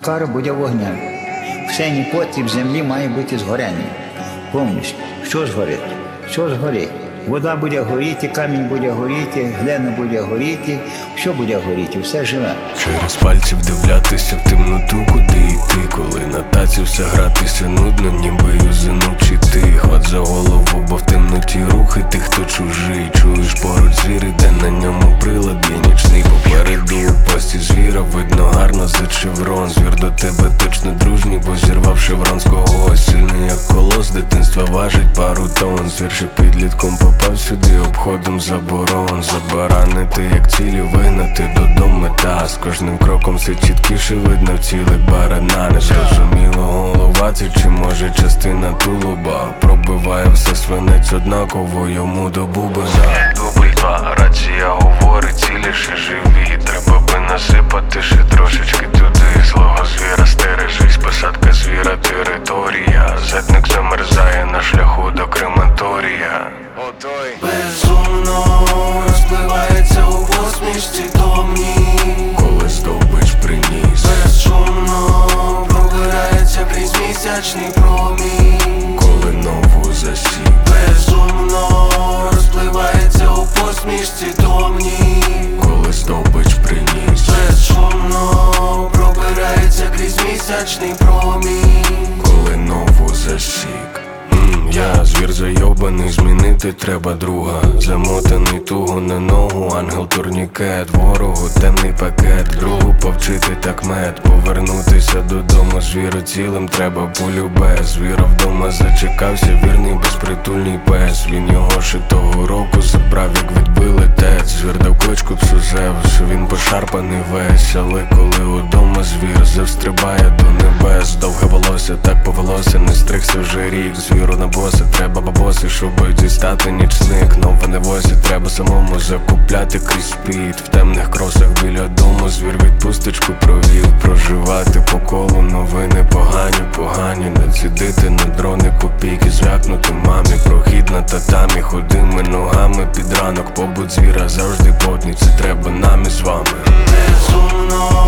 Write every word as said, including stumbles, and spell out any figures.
кара буде вогняна. Все непотріб землі має бути згоряння. Повністю. Що згорить? Що згорить? Вода буде горіти, камінь буде горіти, глина буде горіти, що буде горіти, все живе. Через пальці вдивлятися в темноту, куди йти, коли на таці все гратися нудно, ніби юзину чи ти. Хват за голову, бо в темноті рухи тих, хто чужий. Чуєш поруч звір, іде на ньому прилад є нічний. Попереду у пості звіра видно гарно за шеврон. Звір до тебе точно дружній, бо зірвав шеврон з когось. Сильний як колос, з дитинства важить пару тонн. Звір ще підлітком попав сюди обходом заборон. Забаранити як цілі, вигнати додому мета. З кожним кроком все чіткіше видно в цілих барана. Не зрозуміло голова це чи може частина тулуба. Пробиває все свинець однаково йому до бубена. Дубль два, рація говорить, цілі ще живі. Треба би насипати ще трошечки туди. Злого звіра стережись, посадка звіра територія. Зетник замерзає на шляху до крематорія. Безумно розпливається у посмішці томній, Коли здобич приніс, безшумно пробирається крізь місячний промінь. коли нову засік, Безумно розпливається у посмішці томній, коли здобич приніс, безшумно пробирається крізь місячний промінь. коли нову засік. М, Я звір зайобаний, змінити треба друга. Замотаний туго на ногу, ангел турнікет. Ворогу темний пакет, другу повчити так мед. Повернутися додому звіру цілим треба полюбе. Звіра вдома зачекався, вірний безпритульний пес. Він його ще того року забрав, як відбили тец. Звір дав кличку псу Зевсу, він пошарпаний весь. Але коли удома звір завстрибає до небес. Довге волосся так повелося, не стригся вже рік. Звіру на боси треба бабоси, щоб дістати нічник. Нове не возі, треба самому закупляти крізь спід. В темних кросах біля дому звір відпусточку провів. Проживати по колу новини погані, погані. Націдити на дрони копійки, звякнути мамі. Прохід на татамі, ходими ногами під ранок. Побут звіра завжди потний, це треба нам із вами. Безумно